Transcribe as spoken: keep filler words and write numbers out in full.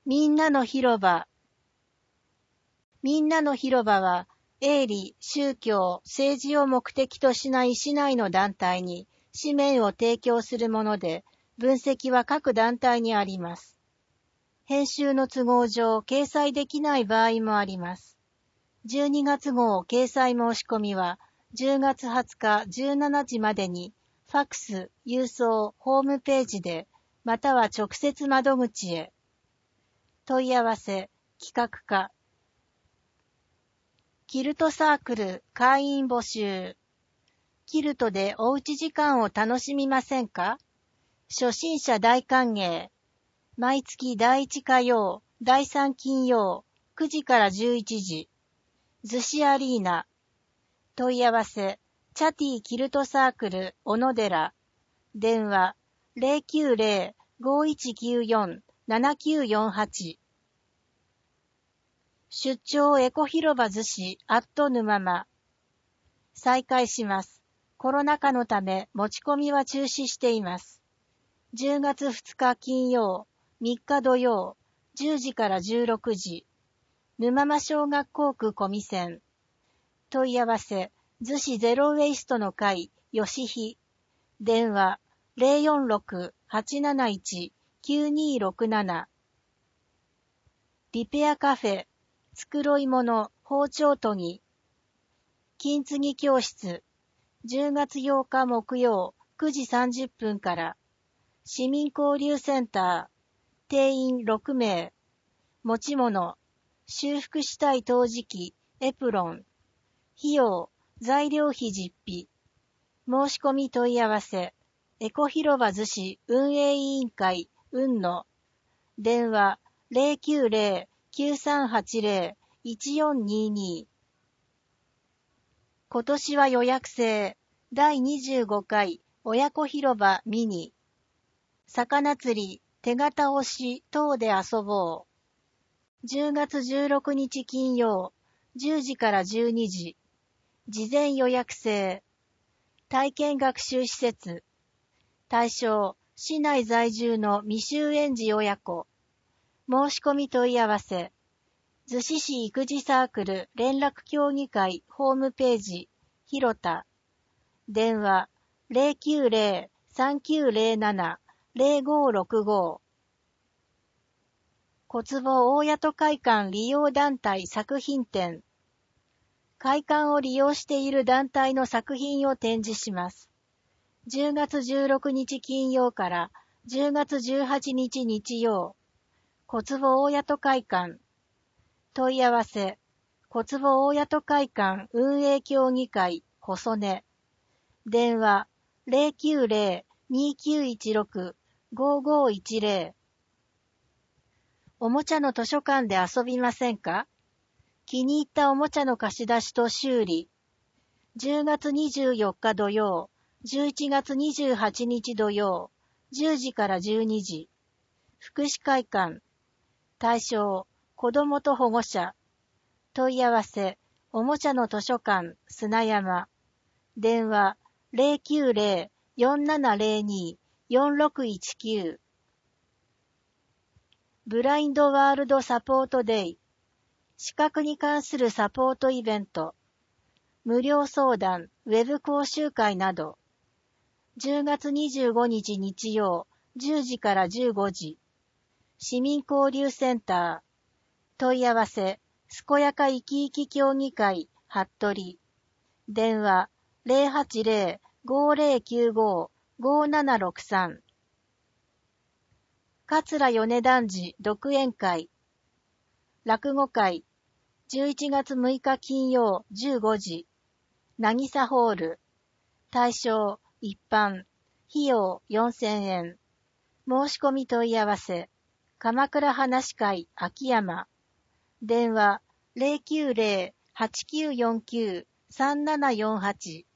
みんなの広場。みんなの広場は、営利、宗教、政治を目的としない市内の団体に紙面を提供するもので、分析は各団体にあります。編集の都合上、掲載できない場合もあります。じゅうにがつ号掲載申し込みは、じゅうがつはつかじゅうしちじまでに、ファックス、郵送、ホームページで、または直接窓口へ。問い合わせ、企画課。キルトサークル会員募集。キルトでおうち時間を楽しみませんか？初心者大歓迎。毎月だいいち火曜、だいさん金曜、くじからじゅういちじ。逗子アリーナ。問い合わせ、チャティキルトサークル小野寺。電話、ゼロきゅうゼロ ごいちきゅうよん ななきゅうよんはち。出張エコ広場逗子アット沼間。再開します。コロナ禍のため持ち込みは中止しています。じゅうがつふつか金曜、みっか土曜、じゅうじからじゅうろくじ。沼間小学校区小見線。問い合わせ、逗子ゼロウェイストの会、吉日。電話、ゼロよんろく はちなないち きゅうにろくなな。リペアカフェ、繕い物、包丁研ぎ。金継ぎ教室、じゅうがつようか木曜、くじさんじゅっぷんから。市民交流センター、定員ろくめい。持ち物、修復したい陶磁器、エプロン。費用、材料費実費。申し込み問い合わせ、エコ広場逗子運営委員会、運の。電話、ゼロきゅうゼロ きゅうさんはちゼロ いちよんにに。今年は予約制、だいにじゅうごかい親子広場ミニ。魚釣り、手形押し等で遊ぼう。じゅうがつじゅうろくにち金曜、じゅうじからじゅうにじ。事前予約制。体験学習施設。対象、市内在住の未就園児親子。申し込み問い合わせ。逗子市育児サークル連絡協議会ホームページ、広田。電話、ゼロきゅうゼロ さんきゅうゼロなな ゼロごろくご。小坪大谷会館利用団体作品展。会館を利用している団体の作品を展示します。じゅうがつじゅうろくにち金曜からじゅうがつじゅうはちにち日曜。小坪大谷会館。問い合わせ、小坪大谷会館運営協議会、細根。電話、ゼロきゅうゼロ にきゅういちろく ごごいちゼロ。おもちゃの図書館で遊びませんか？気に入ったおもちゃの貸し出しと修理。じゅうがつにじゅうよっか土曜、じゅういちがつにじゅうはちにち土曜、じゅうじからじゅうにじ。福祉会館。対象、子どもと保護者。問い合わせ、おもちゃの図書館、砂山。電話、ゼロきゅうゼロ よんななゼロに よんろくいちきゅう。ブラインドワールドサポートデイ。視覚に関するサポートイベント。無料相談、ウェブ講習会など。じゅうがつにじゅうごにち日曜、じゅうじからじゅうごじ。市民交流センター。問い合わせ、健やか生き生き協議会、服部。電話、ゼロはちゼロ ごゼロきゅうご ごななろくさん。桂米男児独演会。落語会。じゅういちがつむいか金曜じゅうごじ。なぎさホール。対象、一般。費用よんせんえん。申し込み問い合わせ。鎌倉話会秋山。電話、ゼロきゅうゼロ はちきゅうよんきゅう さんななよんはち。